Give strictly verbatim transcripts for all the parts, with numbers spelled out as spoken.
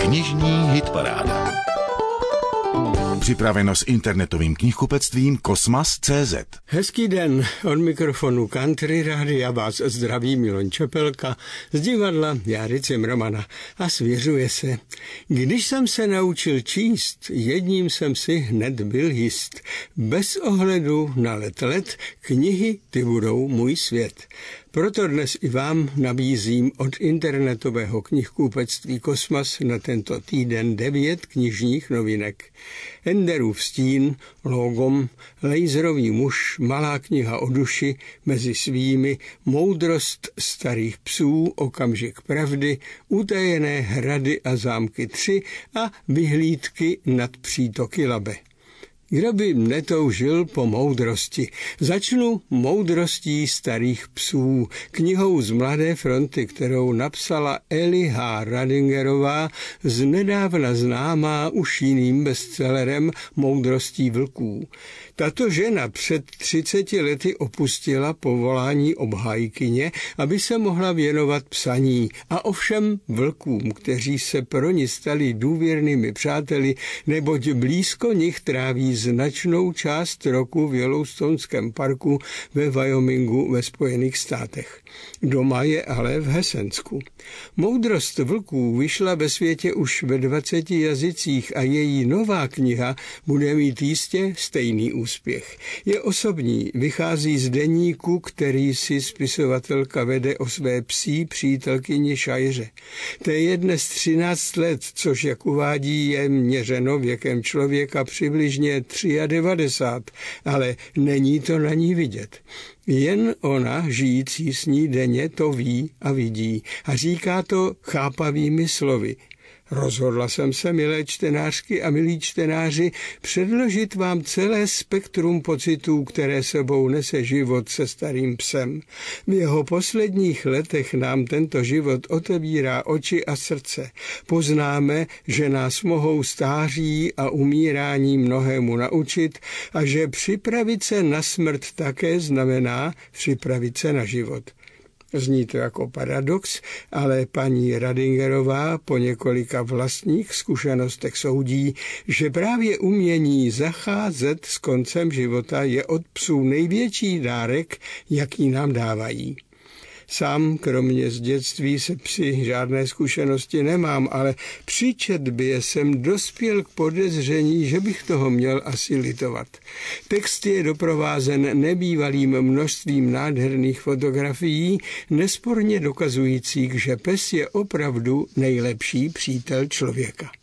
Knižní hitparáda. Připraveno s internetovým knihkupectvím Kosmas tečka cé zet. Hezký den, od mikrofonu Country Rádia vás zdraví Milan Čepelka z divadla Járy Cimrmana a svěřuje se. Když jsem se naučil číst, jedním jsem si hned byl jist. Bez ohledu na let let, knihy ty budou můj svět. Proto dnes i vám nabízím od internetového knihkupectví Kosmas na tento týden devět knižních novinek. Enderův stín, Logom, Laserový muž, Malá kniha o duši, Mezi svými, Moudrost starých psů, Okamžik pravdy, Utajené hrady a zámky tři a Vyhlídky nad přítoky Labe. Kdo by netoužil po moudrosti? Začnu Moudrostí starých psů, knihou z Mladé fronty, kterou napsala Eli H. Radingerová, znedávna známá už jiným bestsellerem Moudrostí vlků. Tato žena před třiceti lety opustila povolání obhájkyně, aby se mohla věnovat psaní, a ovšem vlkům, kteří se pro ní stali důvěrnými přáteli, neboť blízko nich tráví značnou část roku v Yellowstonském parku ve Wyomingu ve Spojených státech. Doma je ale v Hessensku. Moudrost vlků vyšla ve světě už ve dvaceti jazycích a její nová kniha bude mít jistě stejný úspěch. Je osobní, vychází z deníku, který si spisovatelka vede o své psí přítelkyni Šajře. Té je dnes třináct let, což, jak uvádí, je měřeno věkem člověka přibližně devadesát tři, ale není to na ní vidět. Jen ona, žijící s ní denně, to ví a vidí a říká to chápavými slovy. Rozhodla jsem se, milé čtenářky a milí čtenáři, předložit vám celé spektrum pocitů, které sebou nese život se starým psem. V jeho posledních letech nám tento život otevírá oči a srdce. Poznáme, že nás mohou stáří a umírání mnohému naučit a že připravit se na smrt také znamená připravit se na život. Zní to jako paradox, ale paní Radingerová po několika vlastních zkušenostech soudí, že právě umění zacházet s koncem života je od psů největší dárek, jaký nám dávají. Sám kromě z dětství se psi žádné zkušenosti nemám, ale při četbě jsem dospěl k podezření, že bych toho měl asi litovat. Text je doprovázen nebývalým množstvím nádherných fotografií, nesporně dokazujících, že pes je opravdu nejlepší přítel člověka.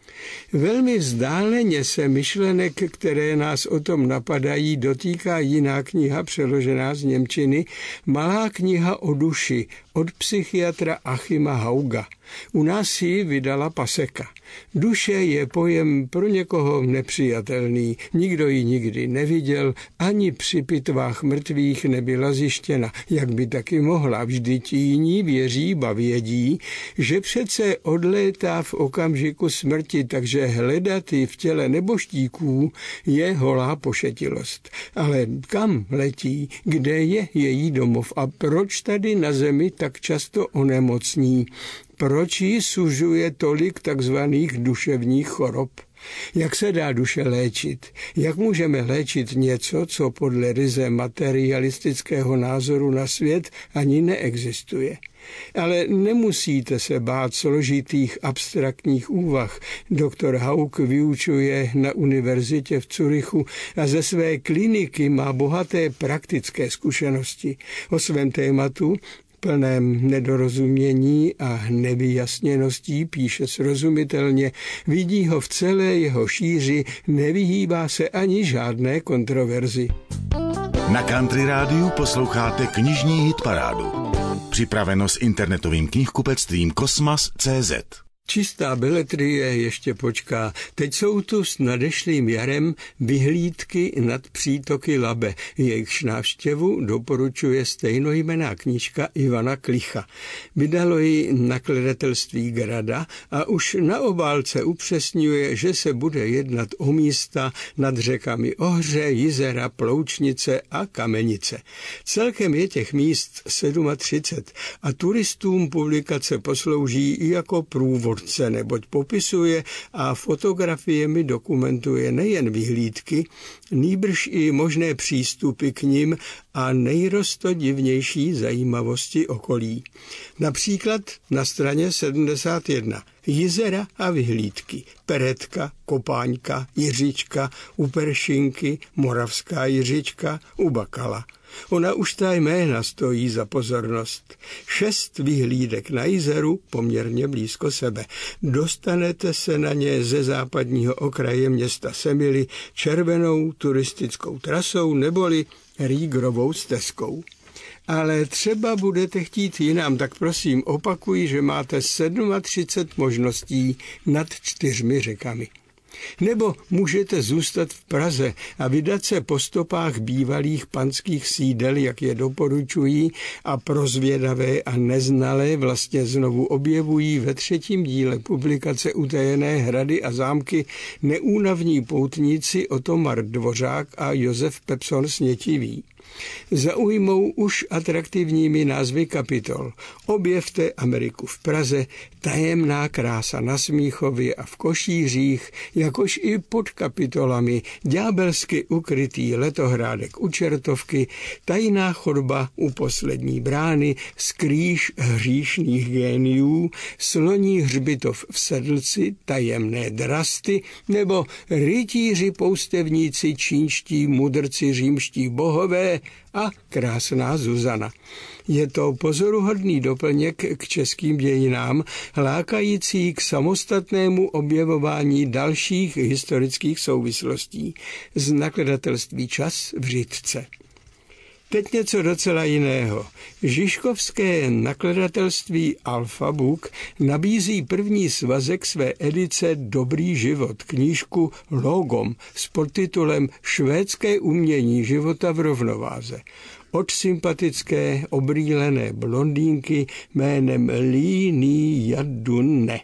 Velmi vzdáleně se myšlenek, které nás o tom napadají, dotýká jiná kniha přeložená z němčiny, Malá kniha o duši od psychiatra Achima Hauga. U nás ji vydala Paseka. Duše je pojem pro někoho nepřijatelný, nikdo ji nikdy neviděl, ani při pitvách mrtvých nebyla zjištěna, jak by taky mohla, vždyť jiní věří, ba vědí, že přece odlétá v okamžiku smrti, takže hledat ji v těle nebožtíků je holá pošetilost. Ale kam letí, kde je její domov a proč tady na zemi tak často onemocní? Proč jí sužuje tolik takzvaných duševních chorob? Jak se dá duše léčit? Jak můžeme léčit něco, co podle ryze materialistického názoru na svět ani neexistuje? Ale nemusíte se bát složitých abstraktních úvah. Doktor Haug vyučuje na univerzitě v Curychu a ze své kliniky má bohaté praktické zkušenosti. O svém tématu plném nedorozumění a nevyjasněností píše srozumitelně, vidí ho v celé jeho šíři, nevyhýbá se ani žádné kontroverzi. Na Country Rádiu posloucháte knižní hitparádu. Připraveno s internetovým knihkupectvím Kosmas tečka cé zet. Čistá beletrie ještě počká. Teď jsou tu s nadešlým jarem Vyhlídky nad přítoky Labe. Jejichž návštěvu doporučuje stejnojmenná knížka Ivana Klicha. Vydalo ji nakladatelství Grada a už na obálce upřesňuje, že se bude jednat o místa nad řekami Ohře, Jizera, Ploučnice a Kamenice. Celkem je těch míst třicet sedm a turistům publikace poslouží i jako průvod tvůrce, neboť popisuje a fotografiemi dokumentuje nejen vyhlídky, nýbrž i možné přístupy k nim a nejrostodivnější zajímavosti okolí. Například na straně sedmdesát jedna. Jizera a vyhlídky, Peretka, Kopáňka, Jiřička, u Peršinky, Moravská Jiřička, u Bakala. Ona už ta jména stojí za pozornost. Šest vyhlídek na jezeru, poměrně blízko sebe. Dostanete se na ně ze západního okraje města Semily červenou turistickou trasou neboli Rýgrovou stezkou. Ale třeba budete chtít jinam, tak prosím opakuji, že máte třicet sedm možností nad čtyřmi řekami. Nebo můžete zůstat v Praze a vydat se po stopách bývalých panských sídel, jak je doporučují a prozvědavé a neznalé vlastně znovu objevují ve třetím díle publikace Utajené hrady a zámky neúnavní poutníci Otomar Dvořák a Josef Pepson Snětivý. Zaujmou už atraktivními názvy kapitol. Objevte Ameriku v Praze, tajemná krása na Smíchově a v Košířích, jakož i pod kapitolami ďábelsky ukrytý letohrádek u Čertovky, tajná chodba u poslední brány, skrýš hříšných géniů, sloní hřbitov v Sedlci, tajemné drasty nebo rytíři poustevníci, čínští mudrci, římští bohové a krásná Zuzana. Je to pozoruhodný doplněk k českým dějinám, lákající k samostatnému objevování dalších historických souvislostí. Z nakladatelství Čas v Řitce. Teď něco docela jiného. Žižkovské nakladatelství Alfa Book nabízí první svazek své edice Dobrý život, knížku Logom s podtitulem Švédské umění života v rovnováze. Od sympatické obrýlené blondýnky jménem Li Ni Jadunne.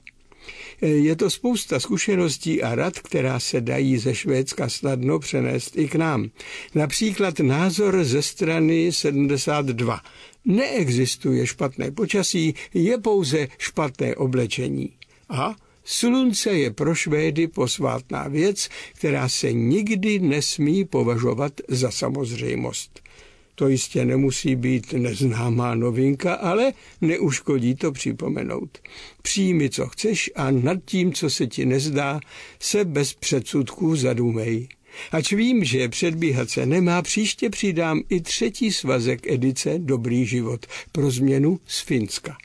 Je to spousta zkušeností a rad, která se dají ze Švédska snadno přenést i k nám. Například názor ze strany sedmdesát dva. Neexistuje špatné počasí, je pouze špatné oblečení. A slunce je pro Švédy posvátná věc, která se nikdy nesmí považovat za samozřejmost. To jistě nemusí být neznámá novinka, ale neuškodí to připomenout. Přijmi, co chceš a nad tím, co se ti nezdá, se bez předsudků zadumej. Ač vím, že předbíhat se nemá, příště přidám i třetí svazek edice Dobrý život pro změnu z Finska.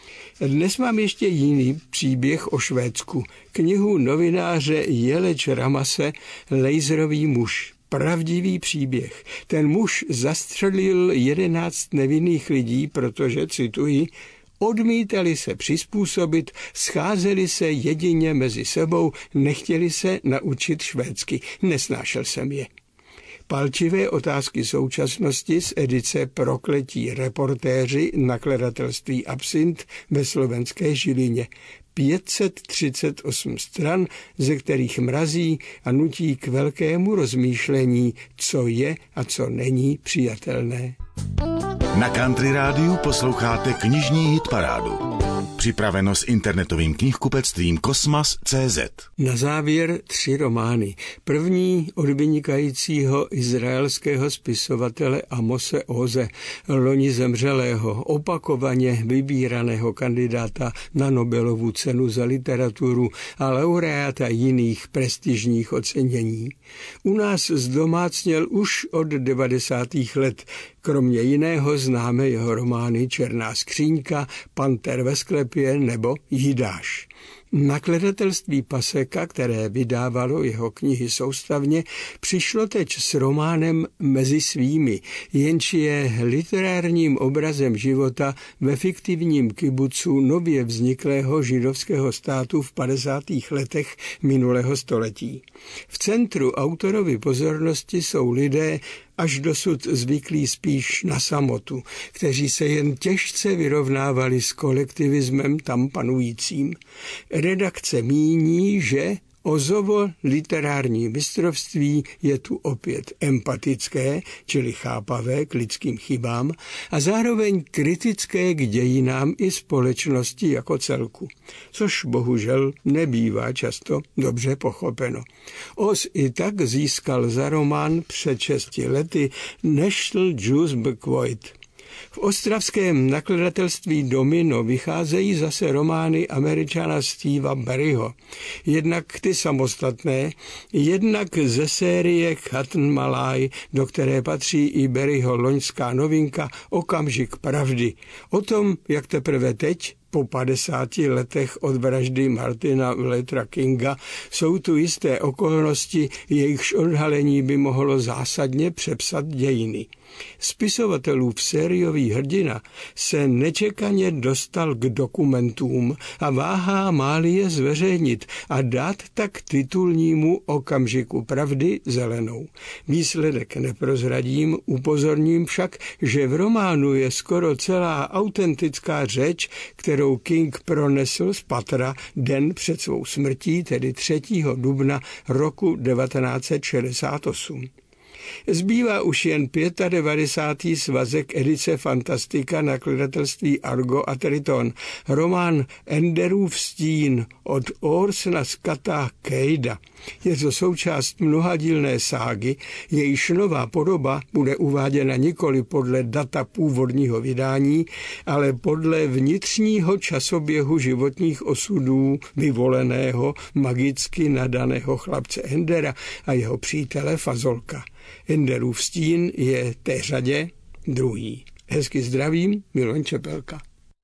Dnes mám ještě jiný příběh o Švédsku. Knihu novináře Jeleč Ramase Laserový muž. Pravdivý příběh. Ten muž zastřelil jedenáct nevinných lidí, protože, cituji, odmítali se přizpůsobit, scházeli se jedině mezi sebou, nechtěli se naučit švédsky. Nesnášel jsem je. Palčivé otázky současnosti z edice Prokletí reportéři nakladatelství Absint ve slovenské Žilině. pět set třicet osm stran, ze kterých mrazí a nutí k velkému rozmýšlení, co je a co není přijatelné. Na Country Rádiu posloucháte knižní hitparádu. Připraveno s internetovým knihkupectvím Kosmas tečka cé zet. Na závěr tři romány. První od vynikajícího izraelského spisovatele Amose Oze, loni zemřelého, opakovaně vybíraného kandidáta na Nobelovu cenu za literaturu a laureáta jiných prestižních ocenění. U nás zdomácněl už od devadesátých let. Kromě jiného známe jeho romány Černá skříňka, Panter ve sklepě nebo Jidáš. Nakladatelství Paseka, které vydávalo jeho knihy soustavně, přišlo teď s románem Mezi svými, jenž je literárním obrazem života ve fiktivním kibucu nově vzniklého židovského státu v padesátých letech minulého století. V centru autorovy pozornosti jsou lidé, až dosud zvyklí spíš na samotu, kteří se jen těžce vyrovnávali s kolektivismem tam panujícím. Redakce míní, že Ozovo literární mistrovství je tu opět empatické, čili chápavé k lidským chybám a zároveň kritické k dějinám i společnosti jako celku, což bohužel nebývá často dobře pochopeno. Oz i tak získal za román před šesti lety National Juice Book. V ostravském nakladatelství Domino vycházejí zase romány Američana Steva Barryho. Jednak ty samostatné, jednak ze série Chatn Malaj, do které patří i Barryho loňská novinka Okamžik pravdy. O tom, jak teprve teď, po padesáti letech od vraždy Martina Luthera Kinga, jsou tu jisté okolnosti, jejichž odhalení by mohlo zásadně přepsat dějiny. Spisovatelův sériový hrdina se nečekaně dostal k dokumentům a váhá, máli je zveřejnit a dát tak titulnímu Okamžiku pravdy zelenou. Výsledek neprozradím, upozorním však, že v románu je skoro celá autentická řeč, kterou King pronesl z patra den před svou smrtí, tedy třetího dubna roku devatenáct set šedesát osm. Zbývá už jen devadesátý pátý svazek edice Fantastika nakladatelství Argo a Triton, román Enderův stín od Orsona Scotta Caida. Je to součást mnohadílné ságy, jejíž nová podoba bude uváděna nikoli podle data původního vydání, ale podle vnitřního časoběhu životních osudů vyvoleného, magicky nadaného chlapce Endera a jeho přítele Fazolka. Enderův stín je té řadě druhý. Hezky zdravím, Miloš Čepelka.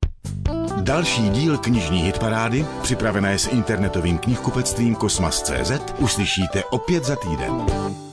Další díl knižní hitparády, připravené s internetovým knihkupectvím Kosmas tečka cé zet, uslyšíte opět za týden.